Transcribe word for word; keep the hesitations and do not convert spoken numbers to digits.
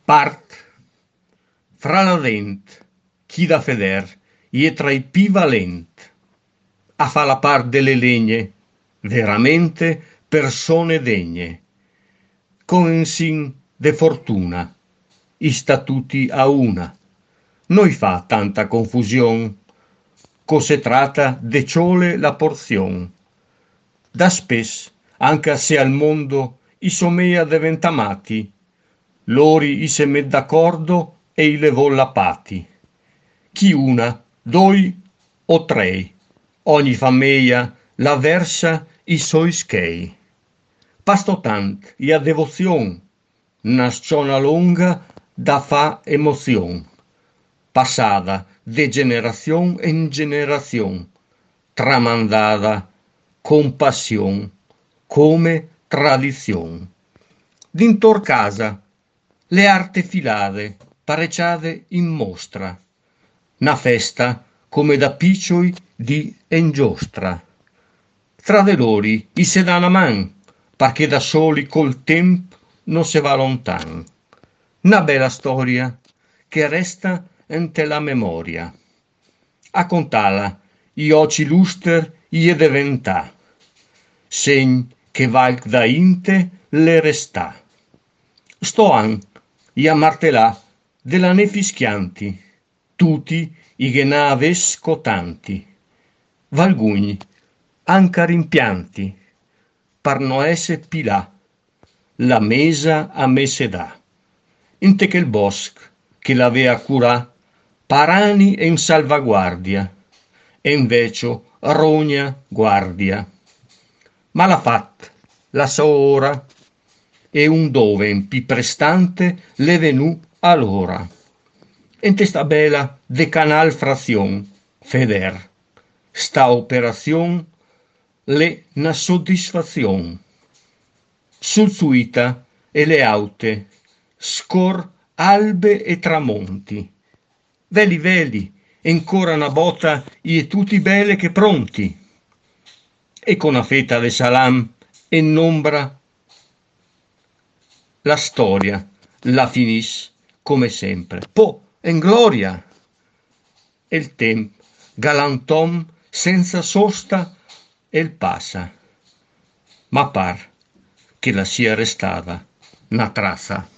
Part fra la dent, chi da feder, ie tra i pi valent, a fa la part delle legne, veramente persone degne, con insin de fortuna, i statuti a una. Noi fa tanta confusión, co se trata de ciole la porzion. Da spes, anche se al mondo i somea deventamati, lori i se met d'accordo e i le volla pati. Chi una, doi o trei, ogni famiglia la versa i soi schei. Pasto tant i a devozion, nasciona longa da fa emozion, passada de generación en generación, tramandada con pasión, come tradizion. Dintor casa, le arte filade, pareciade in mostra, na festa come da piccioi di engiostra. Tra de lori i se dà una man, perché da soli col tempo non se va lontan. Una bella storia che resta ente la memoria. A contala, i occhi luster i e deventà, segn che valc da inte le restà. Sto an, i a martelà della ne fischianti, tutti i che n'aves cotanti, valgugni, anca rimpianti, par no esse pilà, la mesa a me se dà, inte che il bosc che l'avea curà, parani en salvaguardia, e invece rogna guardia. Ma l'ha fat, la so ora, e un dove in pi prestante le venù allora. Ente sta bella de canal frazion, feder, sta operazion le na soddisfazion. Sul suita e le aute, scor albe e tramonti. Veli veli, ancora una botta ie tutti belle che pronti. E con una fetta de salam e nombra la storia la finis come sempre. Po' en gloria. E il tempo galantom senza sosta el passa. Ma par che la sia restata una traza.